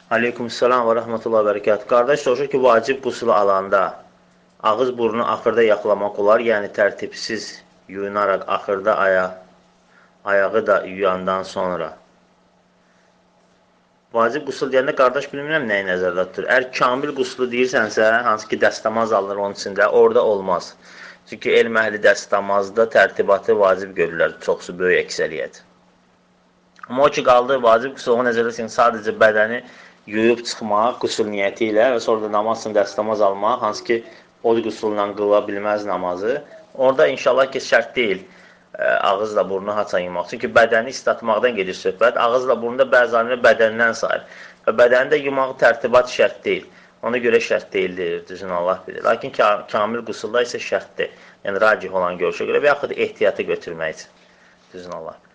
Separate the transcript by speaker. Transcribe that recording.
Speaker 1: Aleykümselam və rəhmətullah və bərəkət. Qardaş soruşur ki, vacib qusulu alanda ağız burnu axırda yaxlamaq olar, yəni tərtibsiz yuyunaraq axırda ayağı da yuyandan sonra. Vacib qusul deyəndə qardaş bilmirəm nəyi nəzərdə tutur. Əgər kamil qusulu deyirsənsə, hansı ki dəstəmaz alınır onun içində, orada olmaz. Çünki elm əhli dəstəmazda tərtibatı vacib görürlər, çoxsu böyük əksəriyyət. Amma o ki qaldı, vacib qusul o nəzərdə tutur, sadəcə bədəni yuyub çıxmaq qusul niyyəti ilə və sonra da namaz üçün dəstəmaz almaq, hansı ki o qusulla qıla bilməz namazı. Orada inşallah ki şərt deyil ağızla burnu haça yumaq. Çünki bədəni islatmaqdan gedir söhbət. Ağızla burnu da bəzi alimlər bədəndən sayır. Və bədəni də yumaq tərtibat şərt deyil. Ona görə şərt deyildir, düzün Allah bilir. Lakin kamil qusulda isə şərtdir. Yəni racih olan görüşə görə və yaxud ehtiyatı götürmək üçün. Düzün Allah bilir.